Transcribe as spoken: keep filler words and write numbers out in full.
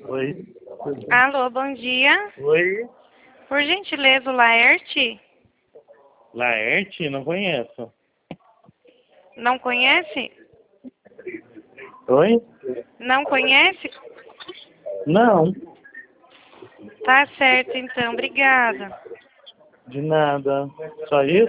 Oi. Alô, bom dia. Oi. Por gentileza, o Laerte? Laerte? Não conheço. Não conhece? Oi? Não conhece? Não. Tá certo, então. Obrigada. De nada. Só isso?